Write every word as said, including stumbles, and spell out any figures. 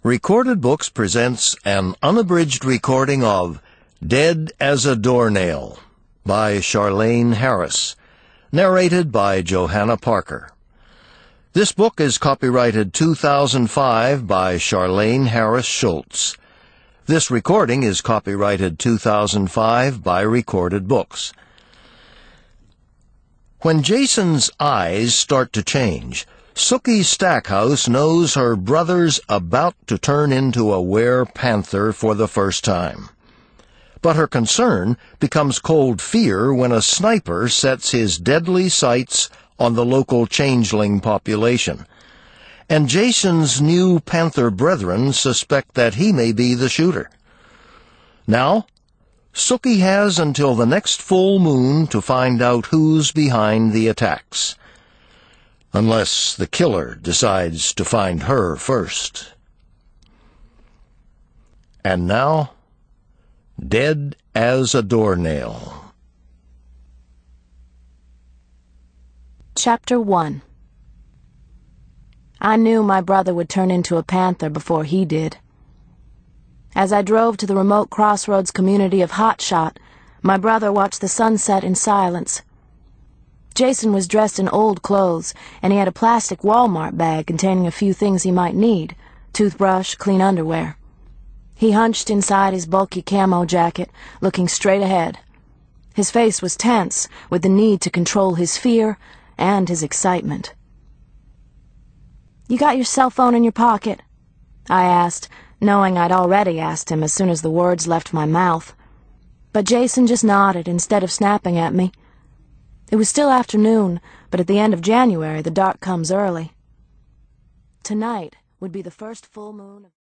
Recorded Books presents an unabridged recording of Dead as a Doornail by Charlaine Harris, narrated by Johanna Parker. This book is copyrighted two thousand five by Charlaine Harris Schultz. This recording is copyrighted two thousand five by Recorded Books. When Jason's eyes start to change, Sookie Stackhouse knows her brother's about to turn into a were-panther for the first time. But her concern becomes cold fear when a sniper sets his deadly sights on the local changeling population. And Jason's new panther brethren suspect that he may be the shooter. Now, Sookie has until the next full moon to find out who's behind the attacks. Unless the killer decides to find her first. And now, Dead as a Doornail. Chapter one. I knew my brother would turn into a panther before he did. As I drove to the remote crossroads community of Hotshot, my brother watched the sunset in silence. Jason was dressed in old clothes, and he had a plastic Walmart bag containing a few things he might need: toothbrush, clean underwear. He hunched inside his bulky camo jacket, looking straight ahead. His face was tense with the need to control his fear and his excitement. "You got your cell phone in your pocket?" I asked, knowing I'd already asked him as soon as the words left my mouth. But Jason just nodded instead of snapping at me. It was still afternoon, but at the end of January the dark comes early. Tonight would be the first full moon of